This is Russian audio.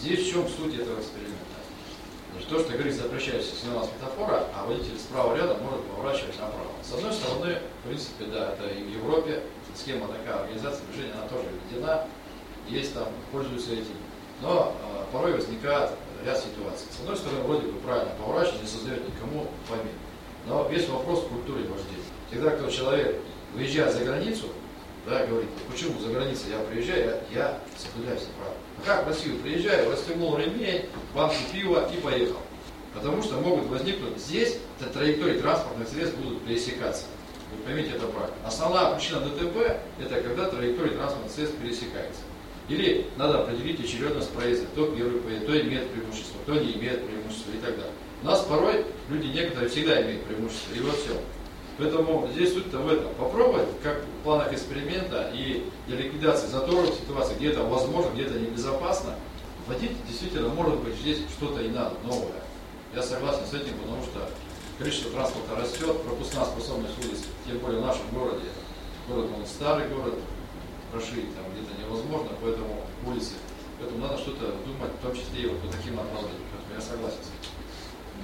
Здесь в чем суть этого эксперимента? Значит, то, что говорит запрещающий сигнал светофора, а водитель справа рядом может поворачивать направо. С одной стороны, в принципе, да, это и в Европе схема такая, организация движения, она тоже введена, есть там, пользуются этим. Но порой возникает ряд ситуаций. С одной стороны, вроде бы правильно поворачивать, не создает никому помех. Но весь вопрос в культуре вождения. Всегда, когда человек выезжает за границу, да, говорит, почему за границей я приезжаю, я соблюдаю все правила. А как в Россию приезжаю, расстегнул ремень, банку пива и поехал. Потому что могут возникнуть здесь, траектории транспортных средств будут пересекаться. Вы поймите это правильно. Основная причина ДТП – это когда траектории транспортных средств пересекаются. Или надо определить очередность проезда. Кто первый поедет, кто имеет преимущество, кто не имеет преимущества и так далее. У нас порой люди некоторые всегда имеют преимущество, и во всем. Поэтому здесь суть-то в этом. Попробовать, как в планах эксперимента и для ликвидации заторов ситуации, где это возможно, где это небезопасно, водить действительно, может быть, здесь что-то и надо, новое. Я согласен с этим, потому что количество транспорта растет, пропускная способность улиц, тем более в нашем городе. Город, он старый город, прошить там где-то невозможно, поэтому улицы. Поэтому надо что-то думать, в том числе и вот по таким направлениям. Поэтому я согласен с этим.